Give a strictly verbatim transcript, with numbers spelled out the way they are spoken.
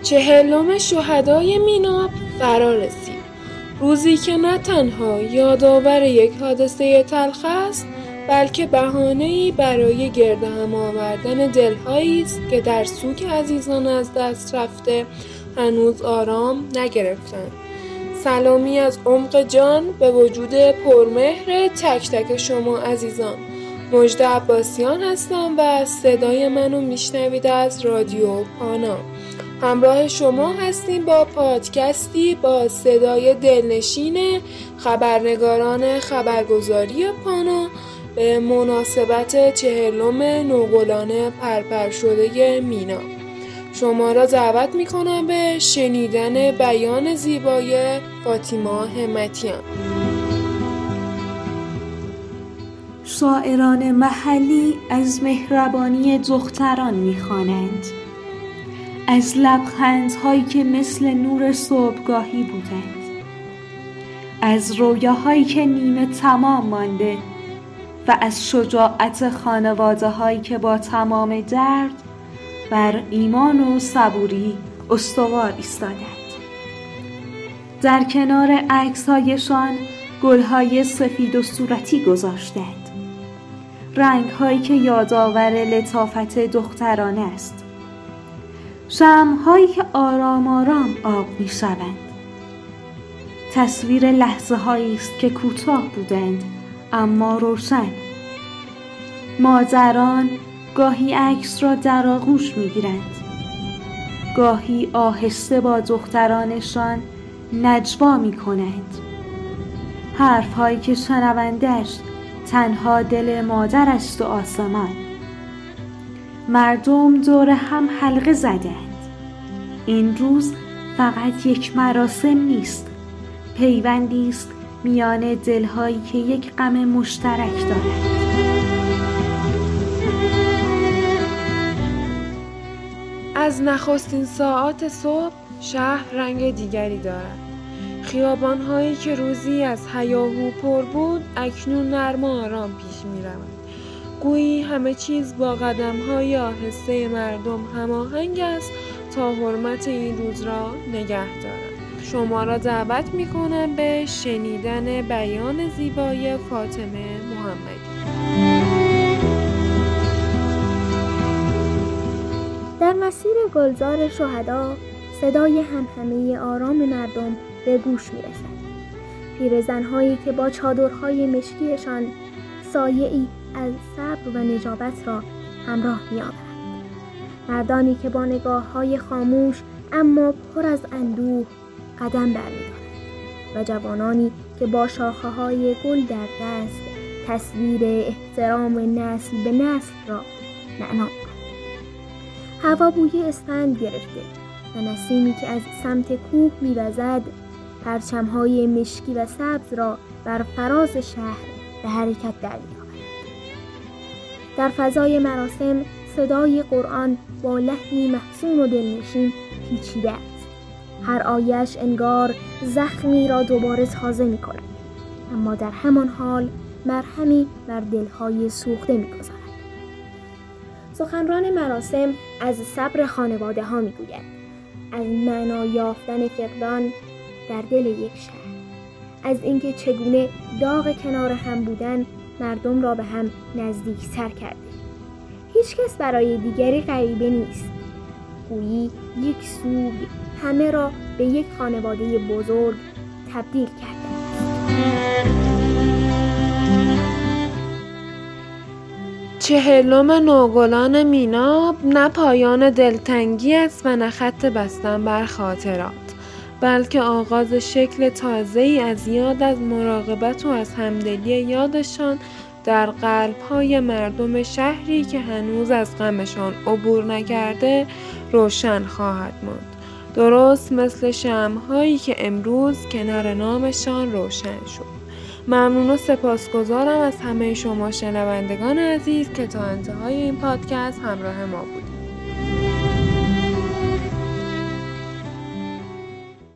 چهلم شهدای میناب فرا رسید. روزی که نه تنها یادآور یک حادثه تلخ است، بلکه بهانه‌ای برای گرد هم آوردن دل‌هایی است که در سوگ عزیزان از دست رفته هنوز آرام نگرفتند. سلامی از عمق جان به وجود پرمهر تک تک شما عزیزان. مژده عباسیان هستم و صدای منو میشنوید از رادیو پانا. همراه شما هستیم با پادکستی با صدای دلنشین خبرنگاران خبرگزاری پانا به مناسبت چهلم نوگلان پرپر شده مینا. شما را دعوت میکنم به شنیدن بیان زیبای فاطمه همتیان. شاعران محلی از مهربانی دختران میخوانند، از لبخندهایی که مثل نور صبحگاهی بودند، از رویاهایی که نیمه تمام مانده و از شجاعت خانواده هایی که با تمام درد بر ایمان و صبوری استوار ایستادند. در کنار عکس‌هایشان گل‌های سفید و صورتی گذاشتند، رنگ‌هایی که یادآور لطافت دخترانه است، شمع‌هایی که آرام آرام آب می‌شوند. تصویر لحظه‌هایی است که کوتاه بودند اما روشن. مادران گاهی عکس را در آغوش می‌گیرند، گاهی آهسته با دخترانشان نجوا می‌کنند. حرف‌هایی که شنوندش تنها دل مادر است و آسمان. مردم دور هم حلقه زدند. این روز فقط یک مراسم نیست، پیوندی است میان دل‌هایی که یک غم مشترک دارند. از نخستین ساعات صبح شهر رنگ دیگری دارد. خیابان‌هایی که روزی از هیاهو پر بود اکنون نرم و آرام پیش می‌روند. گویی همه چیز با قدم‌های آهسته مردم هماهنگ است تا حرمت این روز را نگه دارند. شما را دعوت می‌کنم به شنیدن بیان زیبای فاطمه محمدی. در مسیر گلزار شهدا صدای همهمه آرام مردم به گوش می‌رسد. پیرزن‌هایی که با چادرهای مشکیشان سایه‌ای از صبر و نجابت را همراه می‌آورند. مردانی که با نگاه‌های خاموش اما پر از اندوه قدم برمی‌دارند و جوانانی که با شاخه‌های گل در دست تصویر احترام نسل به نسل را معنا می‌کنند. هوا بوی اسفند گرفته و نسیمی که از سمت کوه می‌وزد پرچم‌های مشکی و سبز را بر فراز شهر به حرکت در می‌آورد. در فضای مراسم صدای قرآن با لحنی محزون و دلنشین پیچیده است. هر آیه‌اش انگار زخمی را دوباره تازه می‌کند، اما در همان حال مرهمی بر دل‌های سوخته می‌گذارد. سخنران مراسم از صبر خانواده ها می گوید، از معنا یافتن فقدان در دل یک شهر، از اینکه چگونه داغ کنار هم بودن مردم را به هم نزدیک تر کرده. هیچ کس برای دیگری غریبه نیست. گویی یک سوگ همه را به یک خانواده بزرگ تبدیل کرده است. چهلم نوگلان میناب نه پایان دلتنگی است و نه خط بستن بر خاطرات، بلکه آغاز شکل تازه‌ای از یاد از مراقبت و از همدلی یادشان در قلب‌های مردم شهری که هنوز از غمشان عبور نکرده روشن خواهد ماند. درست مثل شمع‌هایی که امروز کنار نامشان روشن شد. ممنون و سپاسگزارم از همه شما شنوندگان عزیز که تا انتهای این پادکست همراه ما بودید.